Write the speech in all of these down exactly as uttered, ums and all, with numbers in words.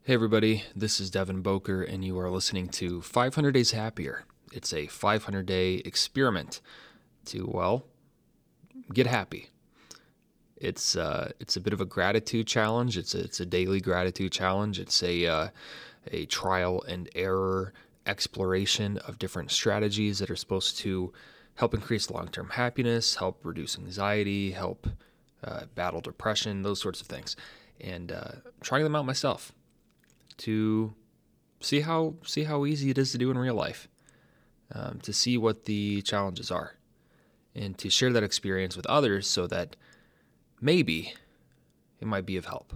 Hey everybody, this is Devin Boker, and you are listening to five hundred Days Happier. It's a five hundred day experiment to, well, get happy. It's uh, it's a bit of a gratitude challenge. It's a, it's a daily gratitude challenge. It's a uh, a trial and error exploration of different strategies that are supposed to help increase long-term happiness, help reduce anxiety, help uh, battle depression, those sorts of things. And uh, I'm trying them out myself to see how see how easy it is to do in real life, um, to see what the challenges are, and to share that experience with others so that maybe it might be of help.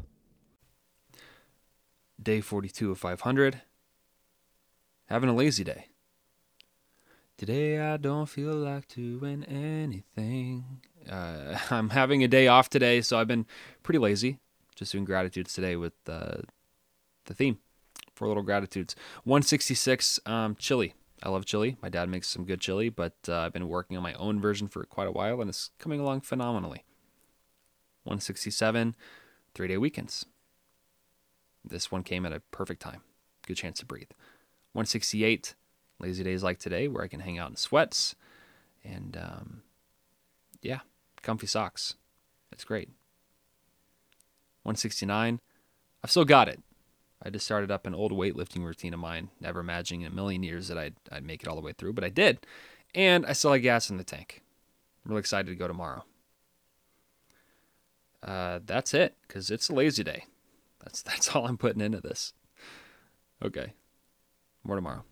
Day forty-two of five hundred. Having a lazy day. Today I don't feel like doing anything. Uh, I'm having a day off today, so I've been pretty lazy. Just doing gratitudes today with uh, the theme. Four little gratitudes. one sixty-six, um, chili. I love chili. My dad makes some good chili, but uh, I've been working on my own version for quite a while, and it's coming along phenomenally. one sixty-seven, three-day weekends. This one came at a perfect time. Good chance to breathe. one sixty-eight, lazy days like today, where I can hang out in sweats, and um, yeah, comfy socks. It's great. one sixty-nine, I've still got it. I just started up an old weightlifting routine of mine, never imagining in a million years that I'd, I'd make it all the way through, but I did. And I still have gas in the tank. I'm really excited to go tomorrow. Uh, that's it, because it's a lazy day. That's, that's all I'm putting into this. Okay, more tomorrow.